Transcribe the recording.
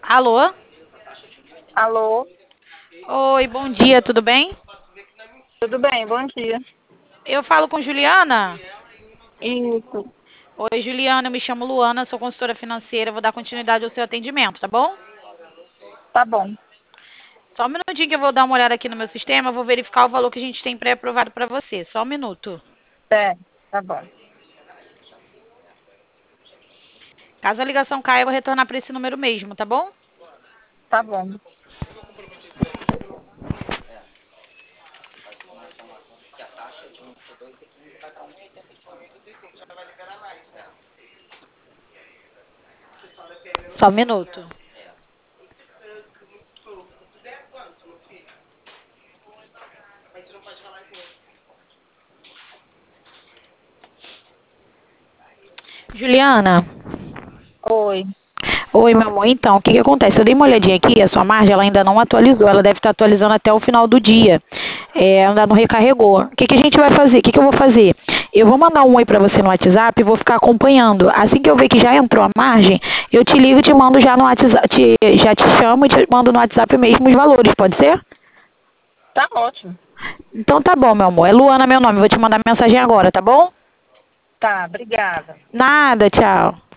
Alô? Alô, Oi, bom dia, tudo bem? tudo bem? Bom dia. Eu falo com Juliana? Isso, Oi, Juliana, eu me chamo Luana, sou consultora financeira, vou dar continuidade ao seu atendimento, tá bom? tá bom. Só um minutinho que eu vou dar uma olhada aqui no meu sistema, vou verificar o valor que a gente tem pré-aprovado para você. Só um minuto. É, tá bom. Caso a ligação caia, eu vou retornar para esse número mesmo, tá bom? Tá bom. Só um minuto. Juliana? Oi. Oi, meu amor. Então, o que que acontece? Eu dei uma olhadinha aqui, a sua margem ela ainda não atualizou, ela deve estar atualizando até o final do dia. Ainda não recarregou. O que que a gente vai fazer? O que que eu vou fazer? Eu vou mandar um oi para você no WhatsApp e vou ficar acompanhando. Assim que eu ver que já entrou a margem, eu te ligo e te mando já no WhatsApp, já te chamo e te mando no WhatsApp mesmo os valores, pode ser? Tá ótimo. Então tá bom, meu amor. É Luana meu nome, vou te mandar mensagem agora, tá bom? Tá, obrigada. Nada, tchau.